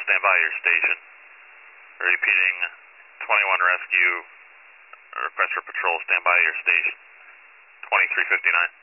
stand by your station. Repeating, 21 rescue, request for patrol, stand by your station. 2359.